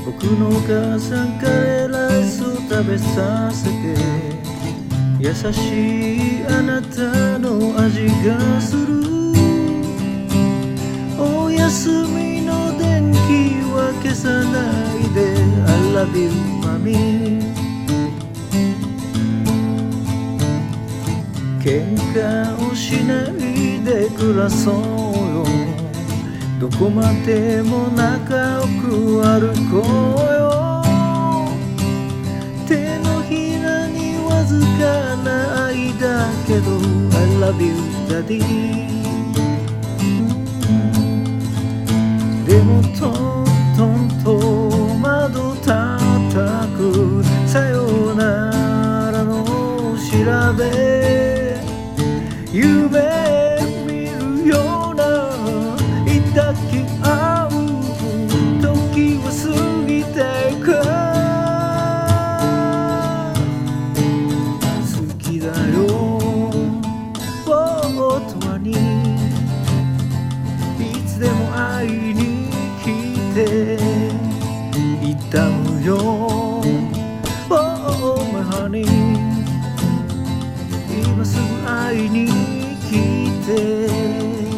僕のお母さんカレーライスを食べさせて、優しいあなたの味がする。お休みの電気は消さないで I love you マミ。喧嘩をしないで暮らそうよ。どこまでも仲良く歩こうよ。手のひらにわずかな愛だけど I love you daddy。 でもトントンと窓叩くさよならの調べ、夢見るような抱き合う時は過ぎていく。好きだよ本当に、いつでも会いに来て痛むよ Oh my honey。 今すぐ会いに来て